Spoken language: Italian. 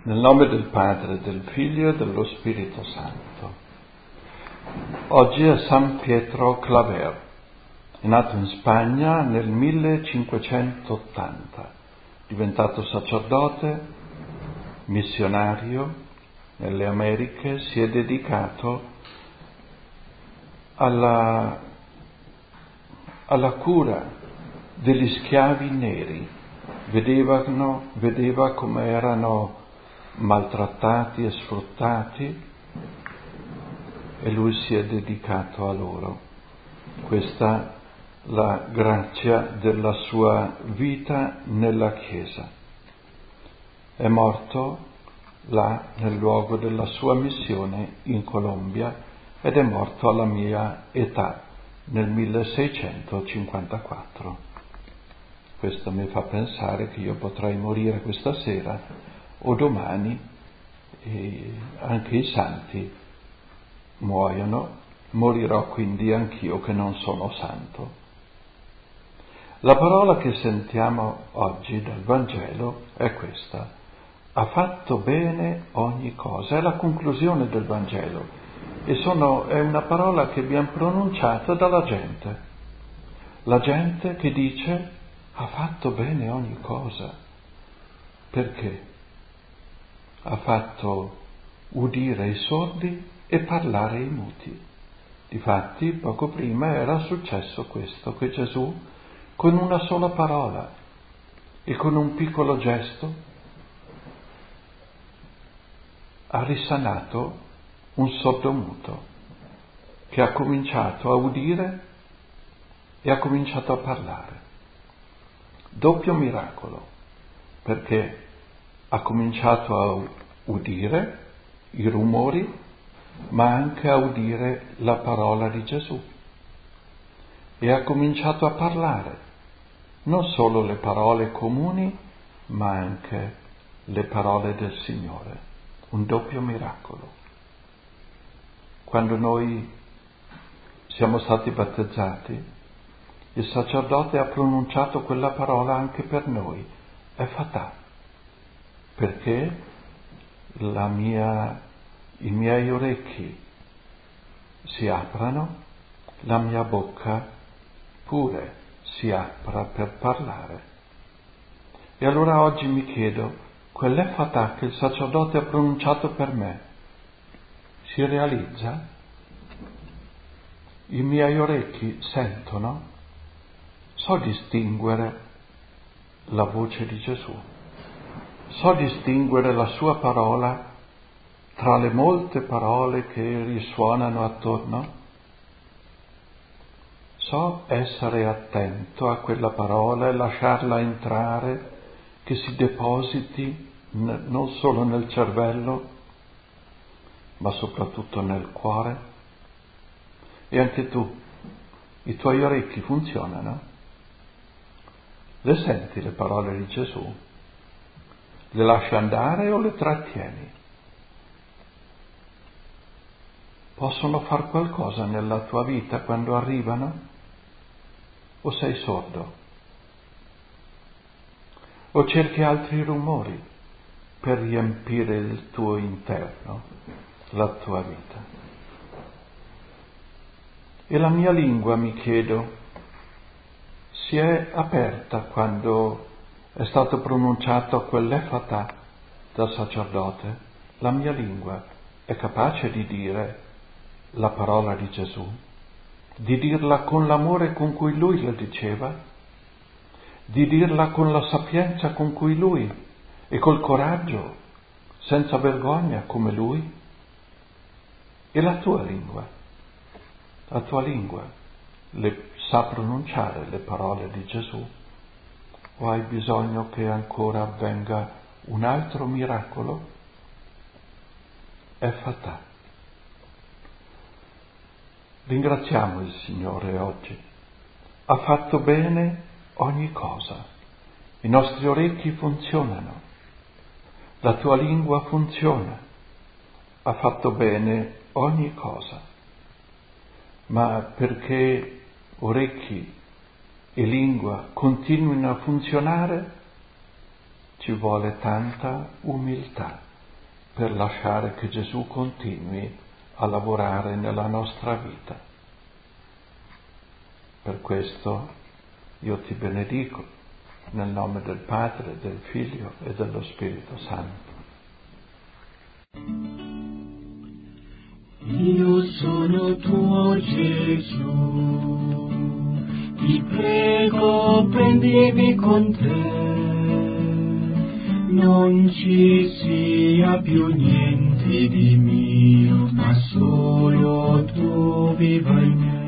Nel nome del Padre, del Figlio e dello Spirito Santo. Oggi è San Pietro Claver, è nato in Spagna nel 1580, diventato sacerdote, missionario nelle Americhe, si è dedicato alla cura degli schiavi neri. Vedeva come erano maltrattati e sfruttati e lui si è dedicato a loro. Questa è la grazia della sua vita nella Chiesa. È morto là nel luogo della sua missione in Colombia ed è morto alla mia età nel 1654. Questo mi fa pensare che io potrei morire questa sera o domani, e anche i santi muoiono, morirò quindi anch'io che non sono santo. La parola che sentiamo oggi dal Vangelo è questa: ha fatto bene ogni cosa, è la conclusione del Vangelo e è una parola che viene pronunciata dalla gente, la gente che dice ha fatto bene ogni cosa. Perché? Ha fatto udire i sordi e parlare i muti. Difatti, poco prima era successo questo, che Gesù, con una sola parola e con un piccolo gesto, ha risanato un sordomuto che ha cominciato a udire e ha cominciato a parlare. Doppio miracolo, perché ha cominciato a udire i rumori, ma anche a udire la parola di Gesù. E ha cominciato a parlare, non solo le parole comuni, ma anche le parole del Signore. Un doppio miracolo. Quando noi siamo stati battezzati, il sacerdote ha pronunciato quella parola anche per noi, Effatà, perché i miei orecchi si aprano, la mia bocca pure si apra per parlare. E allora oggi mi chiedo, quell'Effatà che il sacerdote ha pronunciato per me, si realizza? I miei orecchi sentono? So distinguere la voce di Gesù? So distinguere la sua parola tra le molte parole che risuonano attorno? So essere attento a quella parola e lasciarla entrare, che si depositi non solo nel cervello, ma soprattutto nel cuore? E anche tu, i tuoi orecchi funzionano? Le senti le parole di Gesù? Le lasci andare o le trattieni? Possono far qualcosa nella tua vita quando arrivano? O sei sordo? O cerchi altri rumori per riempire il tuo interno, la tua vita? E la mia lingua, mi chiedo, si è aperta quando è stato pronunciato quell'Effatà dal sacerdote? La mia lingua è capace di dire la parola di Gesù? Di dirla con l'amore con cui lui la diceva? Di dirla con la sapienza con cui lui e col coraggio, senza vergogna come lui? E la tua lingua sa pronunciare le parole di Gesù? O hai bisogno che ancora avvenga un altro miracolo? Effatà. Ringraziamo il Signore oggi. Ha fatto bene ogni cosa. I nostri orecchi funzionano. La tua lingua funziona. Ha fatto bene ogni cosa. Ma perché orecchi e lingua continuino a funzionare, ci vuole tanta umiltà. per lasciare che Gesù continui a lavorare nella nostra vita. Per questo io ti benedico nel nome del Padre, del Figlio e dello Spirito Santo. Io sono tuo Gesù, ti prego prendimi con te, non ci sia più niente di mio, ma solo tu viva in me.